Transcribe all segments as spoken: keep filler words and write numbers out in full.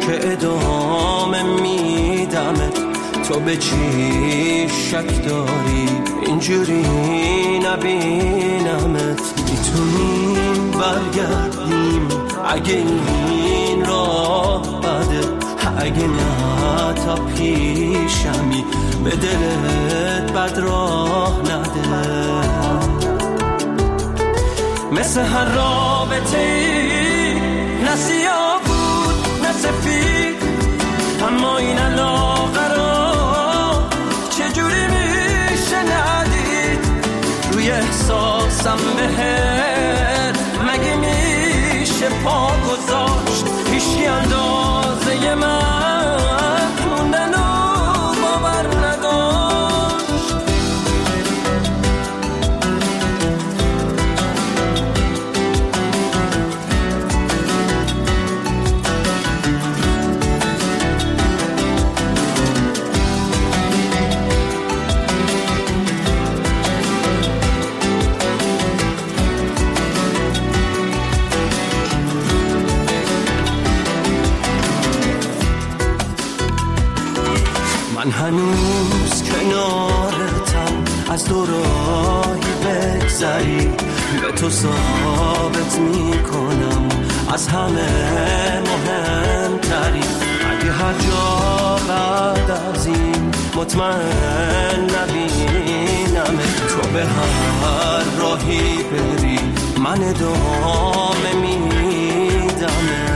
که ادامه میدمت. تو به چی شک داری اینجوری نبینمت؟ میتونیم برگردیم اگه این راه بده، اگه نه تا پیشمی به دلت بد راه نده. مثل هر رابطه ای نه سیاه بود نه سفید، اما این علاقه رو چجوری میشه ندید؟ روی احساسم بهت مگه میشه پا گذاشت؟ هیچی اندازه من موندن و باور نداشت. من هنوز کنارتم، از دوراهی بگذری به تو ثابت میکنم از همه مهمتری. اگه هر جا بعد از این مطمئن نبینم، تو به هر راهی بری من ادامه میدم.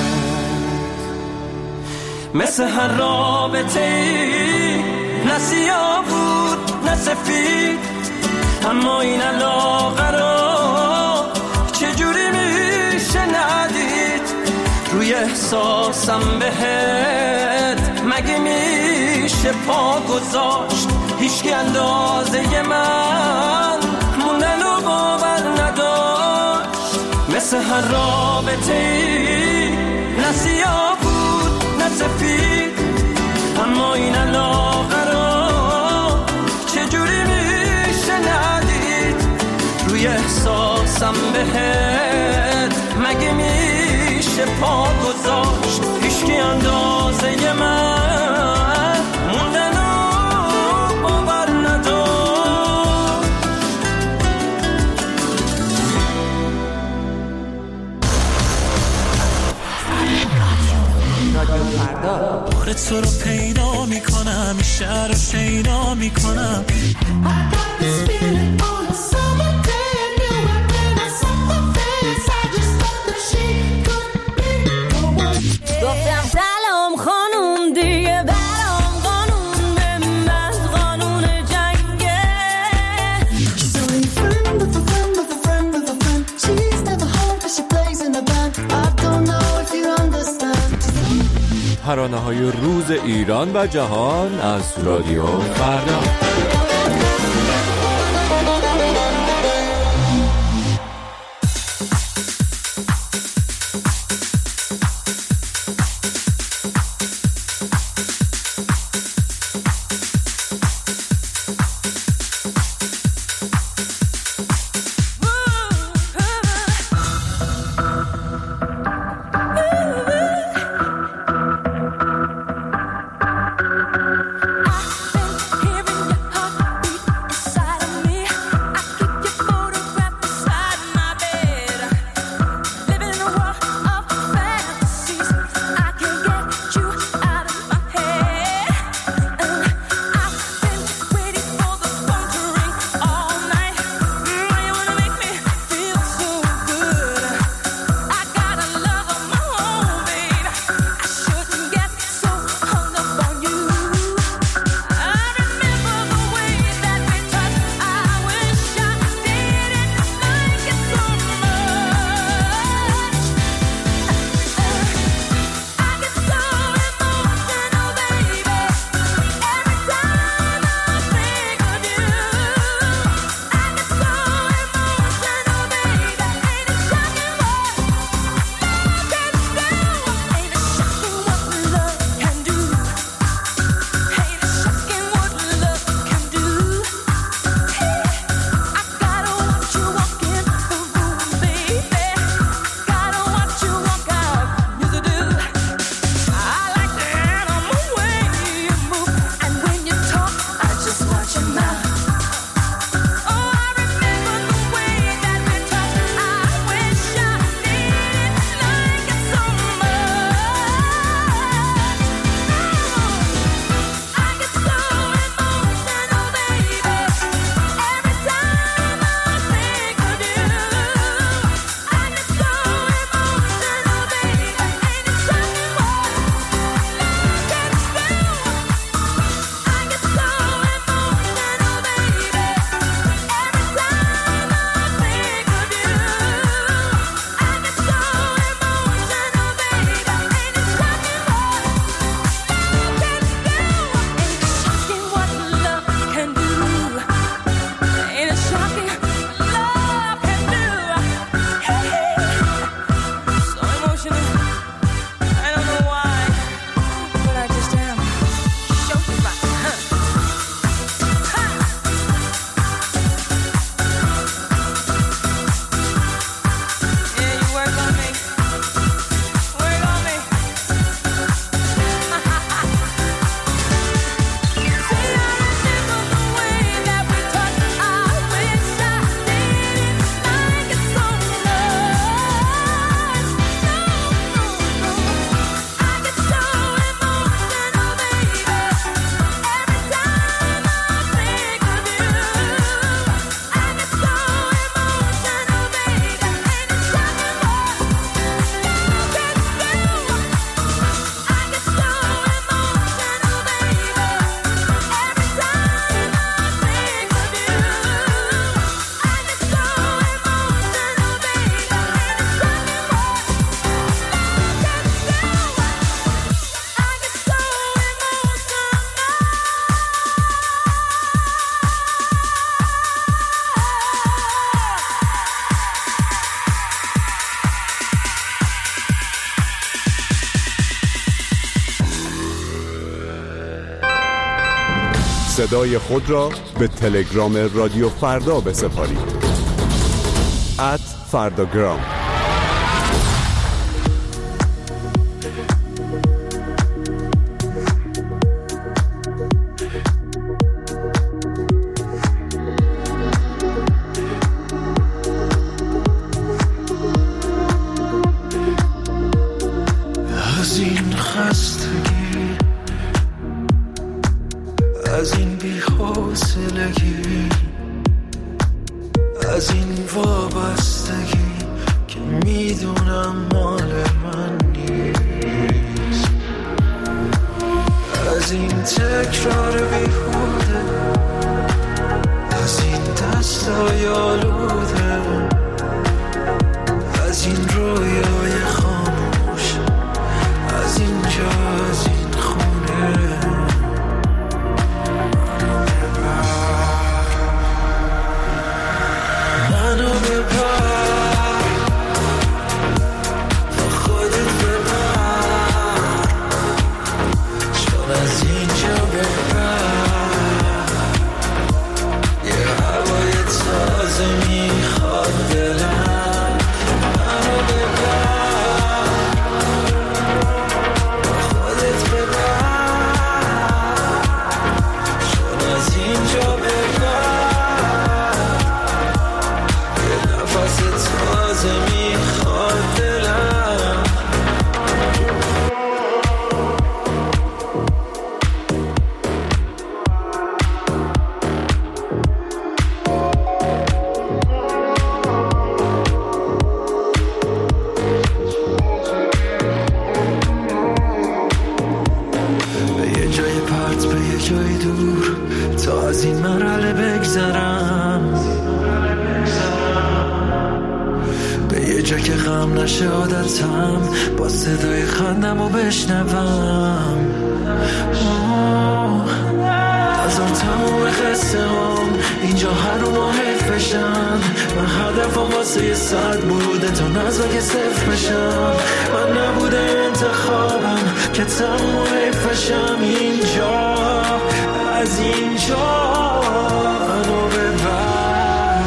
مثل هر رابطه ای نه سیاه بود نه سفید، اما این علاقه رو چجوری میشه ندید؟ روی احساسم بهت مگه میشه پا گذاشت؟ هیچکی اندازه من موندن و باور نداشت. مثل هر رابطه ای نه سیاه نه سفید، اما این علاقه رو چجوری میشه ندید؟ روی احساسم بهت مگه میشه پا گذاشت؟ هیچکی اندازه من موندن و باور نداشت. بار تو رو پیدا میکنم، این شهر رو شیدا میکنم. گفتم سلام خانوم دیگه برام قانون به من قانون جنگه. She's only a friend of a friend of a friend of a friend. She's never home but she plays in a band. I don't know if you understand. ترانه‌های روز ایران و جهان از رادیو فردا. Hearing your صدای خود را به تلگرام رادیو فردا بسپارید. ات فرداگرام. از این خستگی، از این بی‌حوصلگی، از این وابستگی که میدونم مال من نیست، از این تکرار بیهوده، از این دستای آلوده، از این رویای خاموش، از اینجا، از این خونه. منو ببر، با خودت ببر، چون از اینجا ببر، یه هوای تازه میخواد دلم. منو ببر، با خودت ببر، چون از اینجا ببر، تازه میخواد دلم. به یه جای پرت، به یه جای دور، تا از این مرحله بگذرم، یه جا که غم نشه عادتم، با صدای خندم رو بشنوم. نظر تموم خسته هم اینجا هر رو ما حیف بشن. من هدفم واسه یه ساعت بوده تا نظر که صفر بشم. من نبوده انتخابم که تموم حیف بشم. اینجا، از اینجا منو ببر،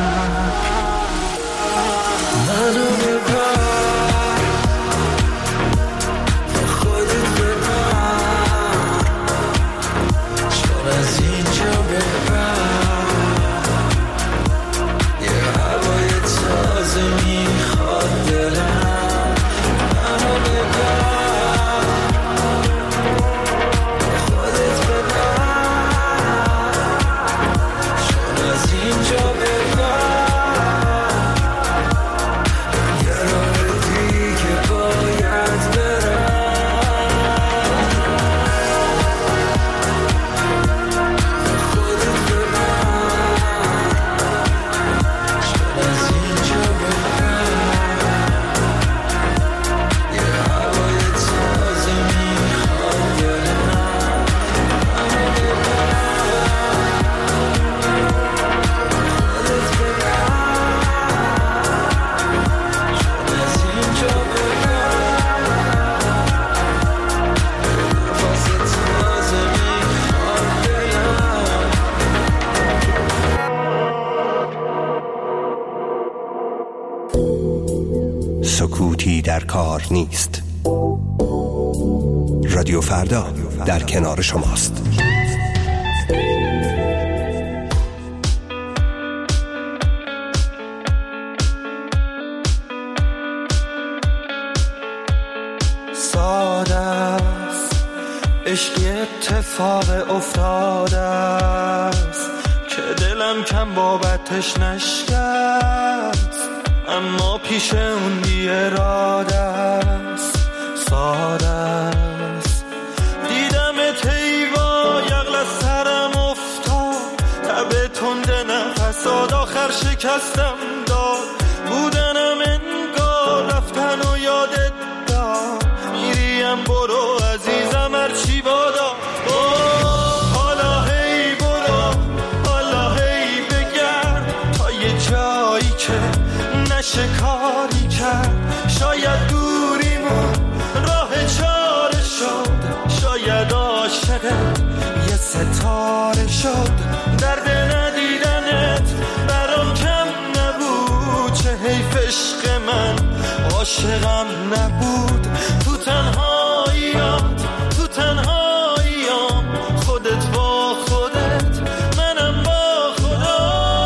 منو ببر، با خودت ببر، چون از اینجا ببر، یه هوای تازه میخواد دلم. منو ببر، با خودت ببر، چون از اینجا ببر، سکوتی در کار نیست. رادیو فردا در کنار شماست. ساده است عشق اتفاق افتاده است که دلم کم بابتش نشکست، اما پیش اون بی اراده است. ساده است دیدم تیوا یغل از سرم افتاد، تب تند نفساد آخر شکستم داد. بودنم انگار رفتن و یادت داد، میریم برو عزیزم هرچی بادا. حالا هی برو، حالا هی بگرد تا یه جایی که نشه کاری کرد. شاید دوریمون راه چاره شد، شاید عاشق یه ستاره شد. عاشقم نبود. تو تنهاییام تو تنهاییام خودت با خودت منم با خدا.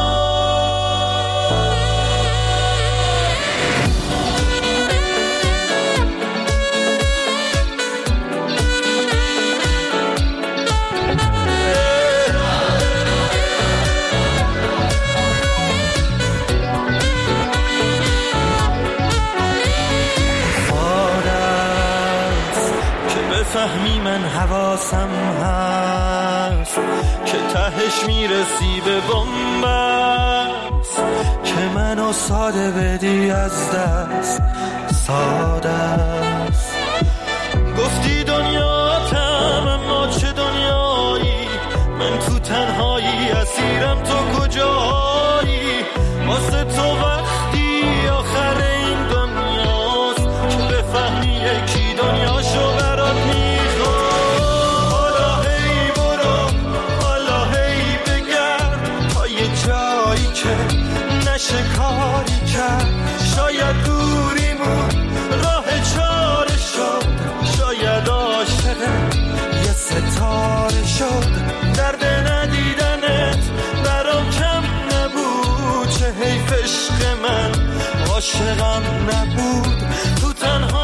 فهمی من حواسم هست که تهش میرسی به بنبست، که منو ساده بدی از دست ساده است. گفتی دنیاتم اما چه دنیایی، من تو تنهایی اسیرم تو کجایی. واسه تو وقتی آخر این دنیاست که بفهمی یکی دنیاشو برات می. نشه کاری کرد شاید دوریمون راه چاره شد، شاید عاشقت یه ستاره شد. درد ندیدنت برام کم نبود، چه حیف عشق من عاشقم نبود. تو تنها